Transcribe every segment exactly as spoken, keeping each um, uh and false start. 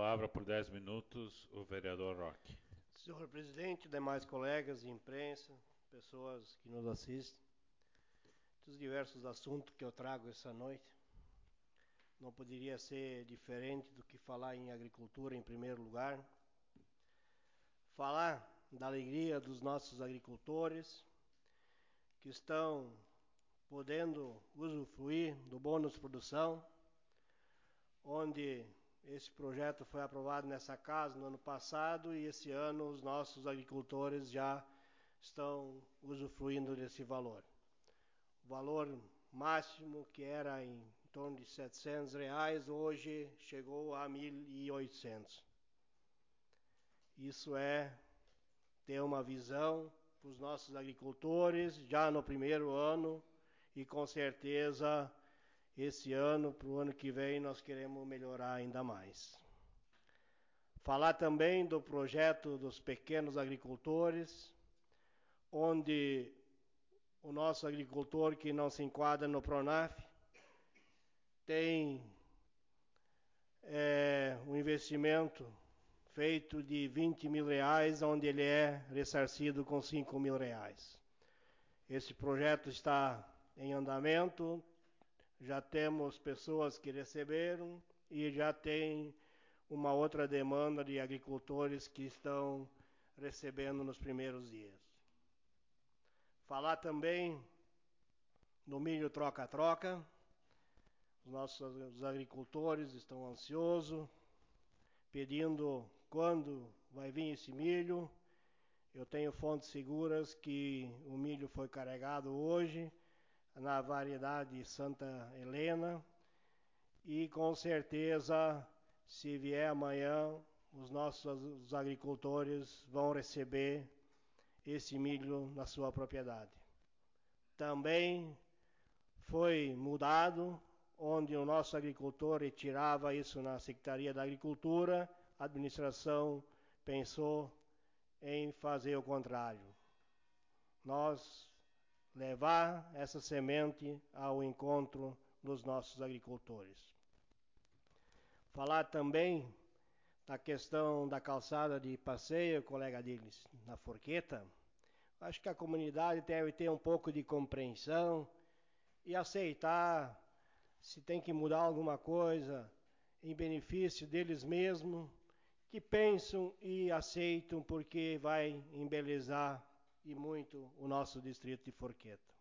palavra por dez minutos o vereador Roque. Senhor presidente, demais colegas de imprensa, pessoas que nos assistem, dos diversos assuntos que eu trago essa noite, não poderia ser diferente do que falar em agricultura em primeiro lugar. Falar da alegria dos nossos agricultores que estão podendo usufruir do bônus produção, onde esse projeto foi aprovado nessa casa no ano passado e esse ano os nossos agricultores já estão usufruindo desse valor. O valor máximo, que era em torno de setecentos reais, hoje chegou a mil e oitocentos. Isso é ter uma visão para os nossos agricultores já no primeiro ano e com certeza esse ano, para o ano que vem, nós queremos melhorar ainda mais. Falar também do projeto dos pequenos agricultores, onde o nosso agricultor que não se enquadra no Pronaf tem é, um investimento feito de vinte mil reais, onde ele é ressarcido com cinco mil reais. Esse projeto está em andamento, já temos pessoas que receberam e já tem uma outra demanda de agricultores que estão recebendo nos primeiros dias. Falar também no milho troca-troca. Os nossos agricultores estão ansiosos, pedindo quando vai vir esse milho. Eu tenho fontes seguras que o milho foi carregado hoje na variedade Santa Helena e com certeza, se vier amanhã, os nossos agricultores vão receber esse milho na sua propriedade. Também foi mudado, onde o nosso agricultor retirava isso na Secretaria da Agricultura, a administração pensou em fazer o contrário. Nós levar essa semente ao encontro dos nossos agricultores. Falar também da questão da calçada de passeio, colega deles, na Forqueta. Acho que a comunidade deve ter um pouco de compreensão e aceitar se tem que mudar alguma coisa em benefício deles mesmos, que pensam e aceitam porque vai embelezar e muito o nosso distrito de Forqueta.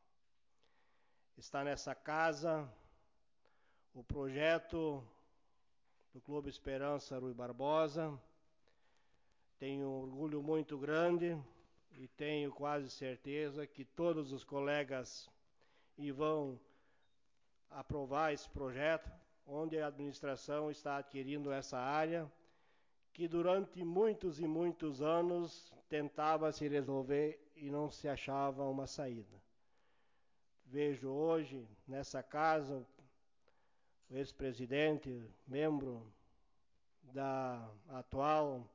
Está nessa casa o projeto do Clube Esperança Rui Barbosa. Tenho um orgulho muito grande e tenho quase certeza que todos os colegas vão aprovar esse projeto, onde a administração está adquirindo essa área que durante muitos e muitos anos tentava se resolver e não se achava uma saída. Vejo hoje nessa casa o ex-presidente, membro da atual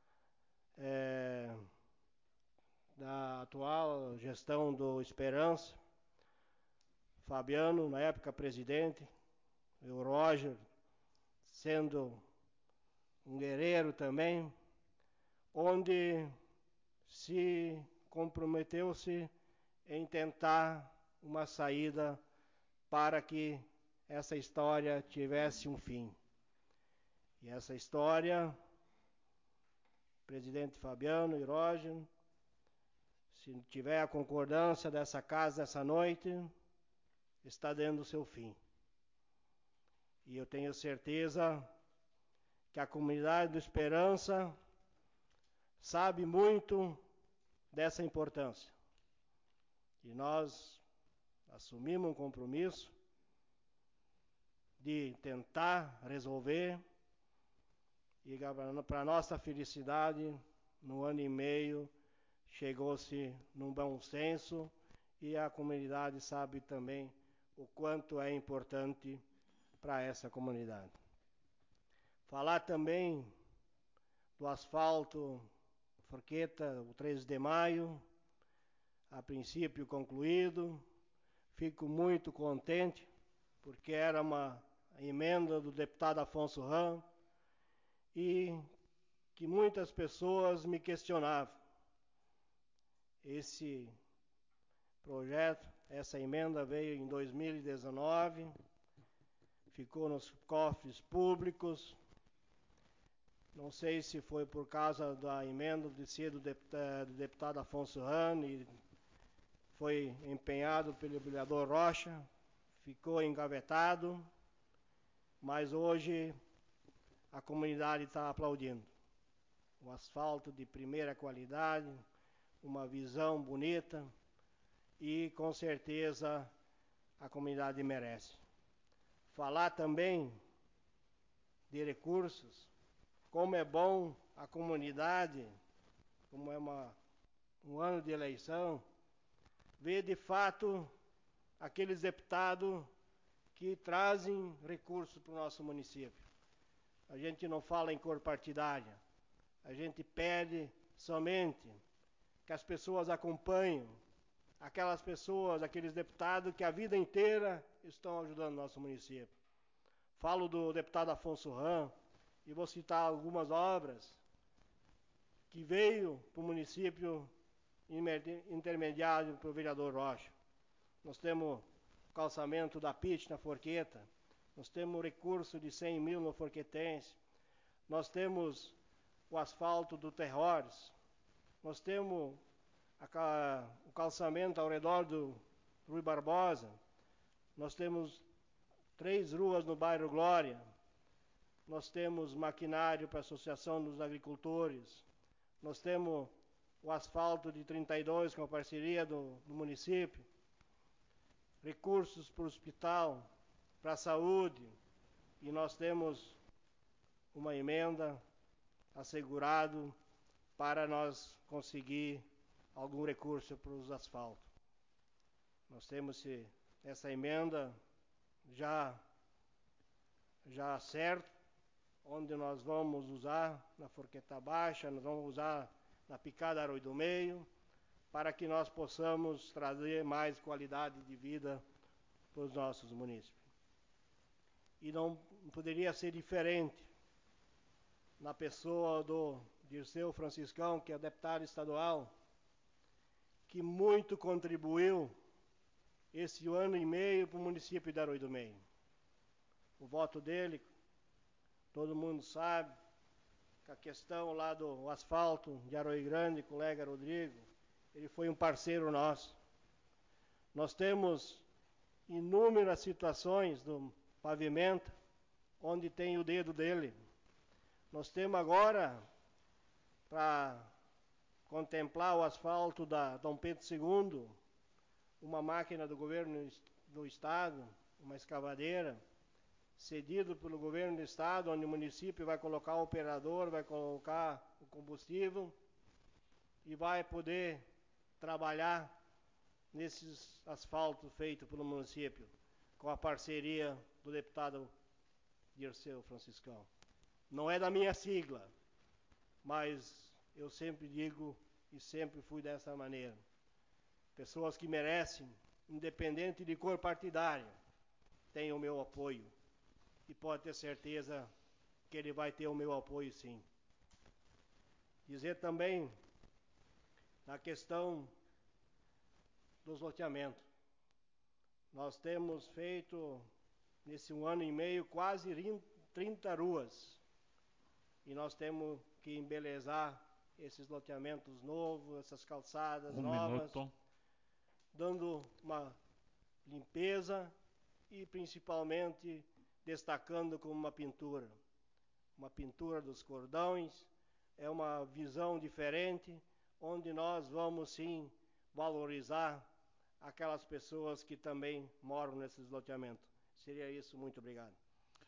é, da atual gestão do Esperança, Fabiano, na época presidente, e o Roger, sendo um guerreiro também, onde se comprometeu-se em tentar uma saída para que essa história tivesse um fim. E essa história, presidente Fabiano e Roger, se tiver a concordância dessa casa essa noite, está dando o seu fim. E eu tenho certeza que a comunidade do Esperança sabe muito dessa importância. E nós assumimos um compromisso de tentar resolver e para nossa felicidade, no ano e meio, chegou-se num bom senso e a comunidade sabe também o quanto é importante para essa comunidade. Falar também do asfalto Forqueta, o treze de maio, a princípio concluído. Fico muito contente, porque era uma emenda do deputado Afonso Ram, e que muitas pessoas me questionavam. Esse projeto, essa emenda veio em dois mil e dezenove, ficou nos cofres públicos. Não sei se foi por causa da emenda de ser do deputado, do deputado Afonso Rani, foi empenhado pelo vereador Rocha, ficou engavetado, mas hoje a comunidade está aplaudindo. O asfalto de primeira qualidade, uma visão bonita e com certeza a comunidade merece. Falar também de recursos, como é bom a comunidade, como é uma, um ano de eleição, ver de fato aqueles deputados que trazem recursos para o nosso município. A gente não fala em cor partidária, a gente pede somente que as pessoas acompanhem aquelas pessoas, aqueles deputados que a vida inteira estão ajudando o nosso município. Falo do deputado Afonso Ram e vou citar algumas obras que veio para o município intermediário para o vereador Rocha. Nós temos o calçamento da P I T na Forqueta, nós temos o recurso de cem mil no Forquetense, nós temos o asfalto do Terrores, nós temos a, o calçamento ao redor do Rui Barbosa, nós temos três ruas no bairro Glória, nós temos maquinário para a Associação dos Agricultores, nós temos o asfalto de trinta e dois com a parceria do, do município, recursos para o hospital, para a saúde, e nós temos uma emenda assegurado para nós conseguir algum recurso para os asfaltos. Nós temos essa emenda já, já certo, onde nós vamos usar na Forqueta Baixa, nós vamos usar na Picada Arroio do Meio, para que nós possamos trazer mais qualidade de vida para os nossos munícipes. E não poderia ser diferente na pessoa do Dirceu Franciscão, que é deputado estadual, que muito contribuiu esse ano e meio para o município de Arroio do Meio. O voto dele, todo mundo sabe, que a questão lá do asfalto de Arroio Grande, colega Rodrigo, ele foi um parceiro nosso. Nós temos inúmeras situações do pavimento onde tem o dedo dele. Nós temos agora, para contemplar o asfalto da Dom Pedro segundo, uma máquina do governo do estado, uma escavadeira, cedido pelo governo do estado, onde o município vai colocar o operador, vai colocar o combustível e vai poder trabalhar nesses asfaltos feitos pelo município, com a parceria do deputado Dirceu Franciscão. Não é da minha sigla, mas eu sempre digo e sempre fui dessa maneira. Pessoas que merecem, independente de cor partidária, têm o meu apoio. E pode ter certeza que ele vai ter o meu apoio, sim. Dizer também na questão dos loteamentos. Nós temos feito, nesse um ano e meio, quase trinta ruas. E nós temos que embelezar esses loteamentos novos, essas calçadas um novas, minuto. Dando uma limpeza e principalmente destacando como uma pintura. Uma pintura dos cordões, é uma visão diferente, onde nós vamos sim valorizar aquelas pessoas que também moram nesses loteamentos. Seria isso, muito obrigado.